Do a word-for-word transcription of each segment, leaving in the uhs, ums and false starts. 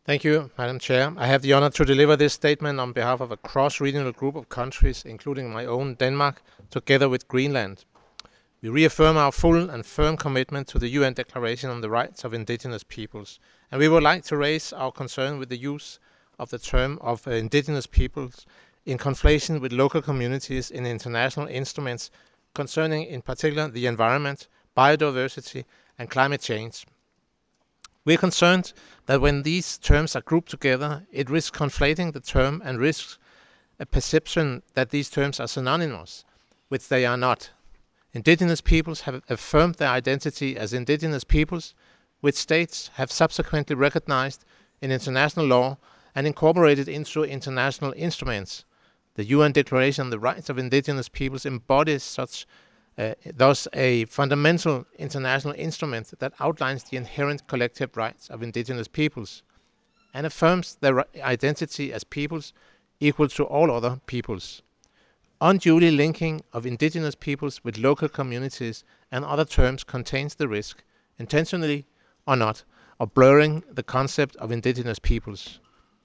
Thank you, Madam Chair. I have the honor to deliver this statement on behalf of a cross-regional group of countries, including my own Denmark, together with Greenland. We reaffirm our full and firm commitment to the U N Declaration on the Rights of Indigenous Peoples, and we would like to raise our concern with the use of the term of uh, indigenous peoples in conflation with local communities in international instruments concerning, in particular, the environment, biodiversity, and climate change. We are concerned that when these terms are grouped together, it risks conflating the term and risks a perception that these terms are synonymous, which they are not. Indigenous peoples have affirmed their identity as indigenous peoples, which states have subsequently recognized in international law and incorporated into international instruments. The U N Declaration on the Rights of Indigenous Peoples embodies such uh, thus a fundamental international instrument that outlines the inherent collective rights of indigenous peoples and affirms their identity as peoples equal to all other peoples. Unduly linking of indigenous peoples with local communities and other terms contains the risk, intentionally or not, of blurring the concept of indigenous peoples.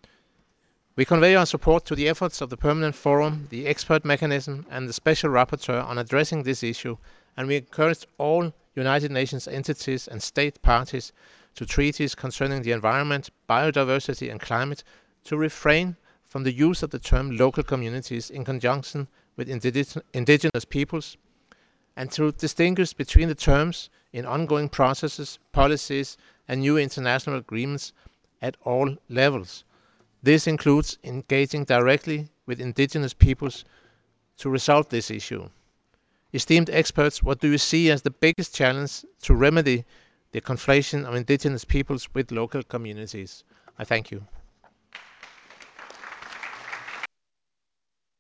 We convey our support to the efforts of the Permanent Forum, the expert mechanism, and the Special Rapporteur on addressing this issue, and we encourage all United Nations entities and state parties to treaties concerning the environment, biodiversity, and climate to refrain from the use of the term local communities in conjunction with indigenous peoples, and to distinguish between the terms in ongoing processes, policies, and new international agreements at all levels. This includes engaging directly with indigenous peoples to resolve this issue. Esteemed experts, what do you see as the biggest challenge to remedy the conflation of indigenous peoples with local communities? I thank you.